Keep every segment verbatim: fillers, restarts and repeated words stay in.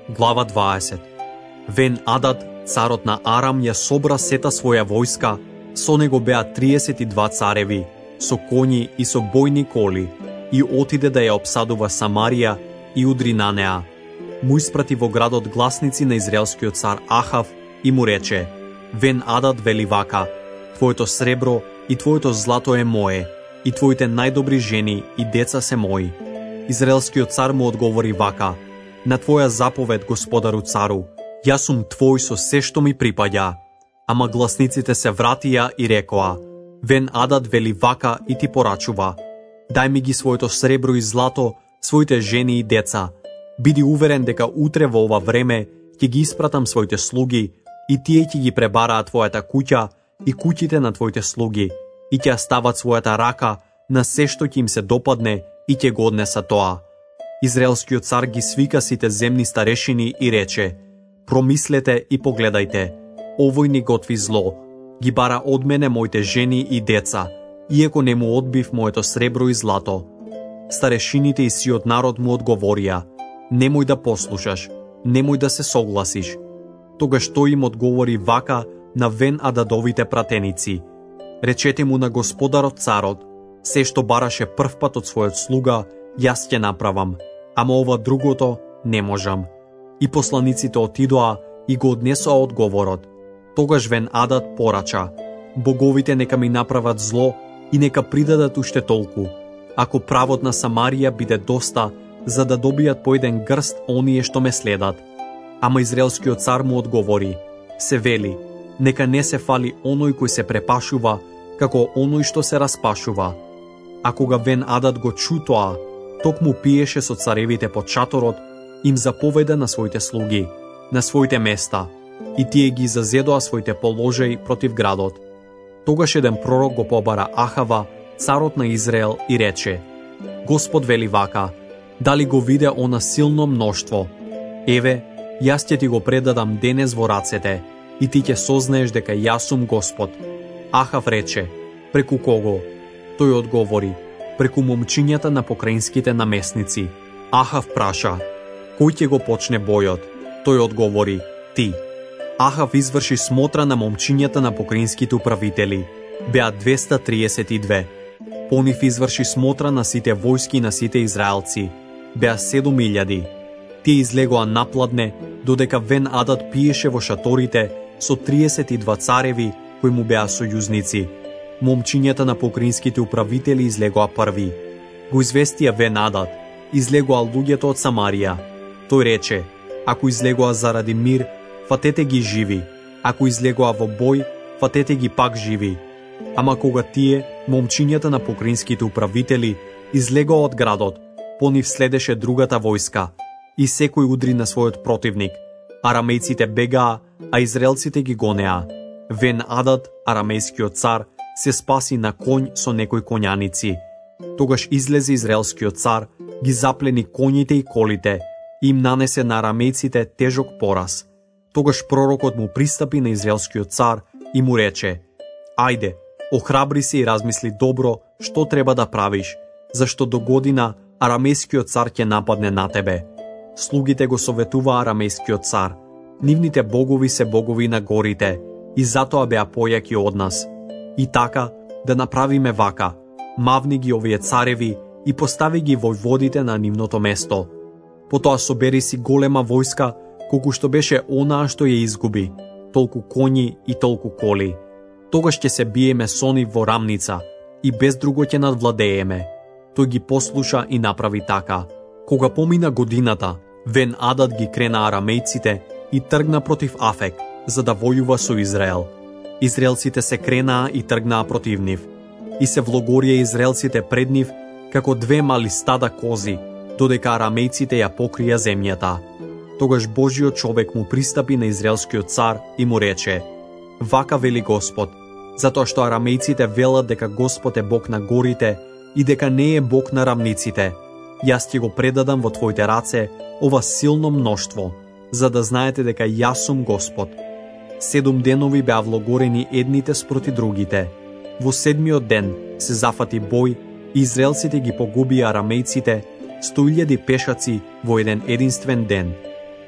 Глава дваесет. Вен Адад, царот на Арам, ја собра сета своја војска, со него беа триесет и два цареви, со коњи и со бојни коли, и отиде да ја обсадува Самарија и удри на неа. Му испрати во градот гласници на израелскиот цар Ахав и му рече: Вен Адад вели вака: твоето сребро и твоето злато е мое, и твоите најдобри жени и деца се мои. Израелскиот цар му одговори вака: на твоја заповед, господару цару, јас сум твој со се што ми припаѓа. Ама гласниците се вратија и рекоа: Вен Адад вели вака и ти порачува: дај ми ги своето сребро и злато, своите жени и деца. Биди уверен дека утре во ова време ќе ги испратам своите слуги и тие ќе ги пребараат твојата куќа и куќите на твоите слуги и ќе стават својата рака на се што ќе им се допадне и ќе го однеса тоа. Израелскиот цар ги свика сите земни старешини и рече: промислете и погледајте, овој ни готви зло, ги бара од мене моите жени и деца, иако не му одбив моето сребро и злато. Старешините и сиот народ му одговорија: немој да послушаш, немој да се согласиш. Тогаш тој им одговори вака на Вен Ададовите пратеници: речете му на господарот царот: се што бараше првпат од својот слуга, јас ќе направам, ама ова другото не можам. И посланиците отидоа и го однесоа одговорот. Тогаш Вен Адад порача: боговите нека ми направат зло и нека придадат уште толку, ако правот на Самарија биде доста, за да добијат по еден грст оние што ме следат. Ама израелскиот цар му одговори: се вели, нека не се фали оној кој се препашува, како оној што се распашува. А кога Вен Адад го чу тоа, токму пиеше со царевите под шаторот, им заповеда на своите слуги, на своите места, и тие ги зазедоа своите положеи против градот. Тогаш еден пророк го побара Ахава, царот на Израел, и рече: Господ вели вака: дали го виде она силно мноштво? Еве, јас ќе ти го предадам денес во рацете, и ти ќе сознаеш дека јас сум Господ. Ахав рече: преку кого? Тој одговори: преку момчињата на покраинските наместници. Ахав праша: кој ќе го почне бојот? Тој одговори: ти. Ахав изврши смотра на момчињата на покраинските управители. Беа двеста триесет и две. По нив изврши смотра на сите војски на сите израелци. Беа седум илјади. Тие излегоа напладне, додека Вен Адад пиеше во шаторите со триесет и два цареви кои му беа сојузници. Момчињата на покраинските управители излегоа први. Го известија Вен Адад: излегоа луѓето од Самарија. Тој рече: ако излегоа заради мир, фатете ги живи, ако излегоа во бој, фатете ги пак живи. Ама кога тие, момчињата на покраинските управители, излегоа од градот, по нив следеше другата војска, и секој удри на својот противник. Арамејците бегаа, а израелците ги гонеа. Вен Адад, арамејскиот цар, се спаси на конј со некои коњаници. Тогаш излезе израелскиот цар, ги заплени коњите и колите, и им нанесе на арамејците тежок пораз. Тогаш пророкот му пристапи на израелскиот цар и му рече: ајде, охрабри се и размисли добро што треба да правиш, зашто до година арамејскиот цар ќе нападне на тебе. Слугите го советуваа арамејскиот цар: нивните богови се богови на горите, и затоа беа појаки од нас. И така, да направиме вака: мавни ги овие цареви и постави ги војводите на нивното место. Потоа собери си голема војска, колку што беше онаа што ја изгуби, толку коњи и толку коли. Тогаш ќе се биеме со нив во рамница и без друго ќе надвладееме. Тој ги послуша и направи така. Кога помина годината, Вен Адад ги крена арамејците и тргна против Афек, за да војува со Израел. Израелците се кренаа и тргнаа против нив. И се влогорија израелците пред нив како две мали стада кози, додека арамејците ја покрија земјата. Тогаш Божиот човек му пристапи на израелскиот цар и му рече: вака вели Господ, затоа што арамејците велат дека Господ е Бог на горите и дека не е Бог на рамниците. Јас ќе го предадам во твоите раце ова силно мноштво, за да знаете дека јас сум Господ. Седум денови беа влогорени едните спроти другите. Во седмиот ден се зафати бој и израелците ги погубија арамејците, сто илјади пешаци во еден единствен ден.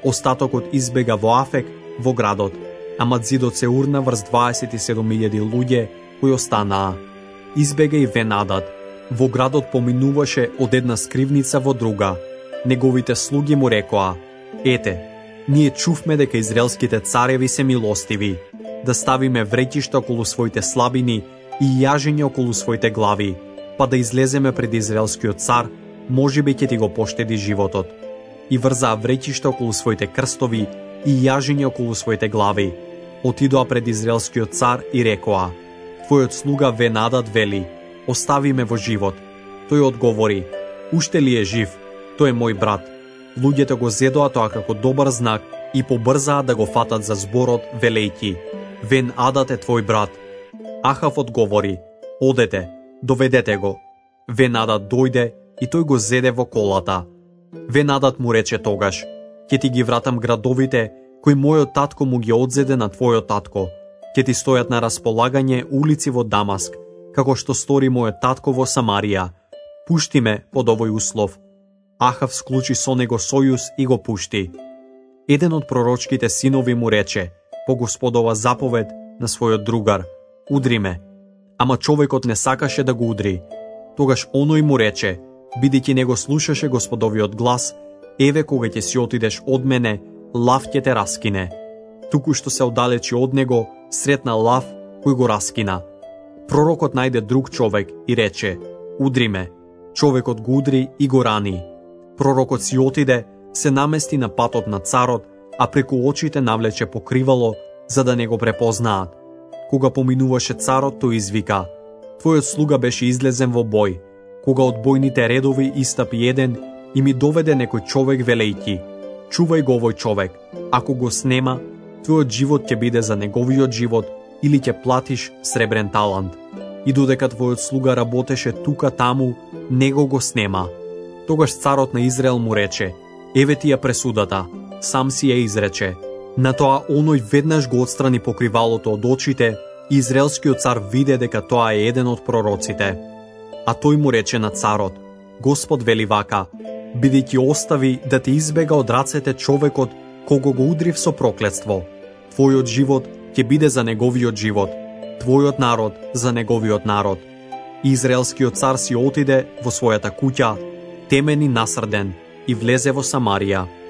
Остатокот избега во Афек, во градот, ама зидот се урна врз дваесет и седум илјади луѓе кои останаа. Избега и Вен-Адад. Во градот поминуваше од една скривница во друга. Неговите слуги му рекоа: Ете, ние чувме дека израелските цареви се милостиви, да ставиме вреќишта околу своите слабини и јажење околу своите глави, па да излеземе пред израелскиот цар, можеби ќе ти го поштеди животот. И врзаа вреќишта околу своите крстови и јажење околу своите глави. Отидоа пред израелскиот цар и рекоа: Твојот слуга Вен-Адад вели: Остави ме во живот. Тој одговори: Уште ли е жив? Тој е мој брат. Луѓето го зедоа тоа како добар знак и побрзаа да го фатат за зборот, велејќи: Вен-Адад е твој брат. Ахав одговори: Одете, доведете го. Вен-Адад дојде и тој го зеде во колата. Вен-Адад му рече тогаш: Ќе ти ги вратам градовите кои мојот татко му ги одзеде на твојот татко. Ќе ти стојат на располагање улици во Дамаск, како што стори мојот татко во Самарија. Пушти ме под овој услов. Ахав склучи со него сојуз и го пушти. Еден од пророчките синови му рече, по Господова заповед, на својот другар: Удри ме. Ама човекот не сакаше да го удри. Тогаш оној му рече: Бидејќи не го слушаше Господовиот глас, еве кога ќе си отидеш од мене, лав ќе те раскине. Туку што се оддалечи од него, сретна лав кој го раскина. Пророкот најде друг човек и рече: Удри ме. Човекот го удри и го рани. Пророкот си отиде, се намести на патот на царот, а преку очите навлече покривало, за да не го препознаат. Кога поминуваше царот, тој извика: Твојот слуга беше излезен во бој. Кога од бојните редови истапи еден и ми доведе некој човек велејќи: Чувај го овој човек, ако го снема, твојот живот ќе биде за неговиот живот или ќе платиш сребрен талант. И додека твојот слуга работеше тука таму, него го снема. Тогаш царот на Израел му рече: Еве ти ја пресудата, сам си ја изрече. На тоа оној веднаш го отстрани покривалото од очите и израелскиот цар виде дека тоа е еден од пророците. А тој му рече на царот: Господ вели вака: Бидејќи остави да те избега од рацете човекот кого го удрив со проклетство, твојот живот ќе биде за неговиот живот, твојот народ за неговиот народ. И израелскиот цар си отиде во својата куќа, темен и насрден, и влезе во Самарија.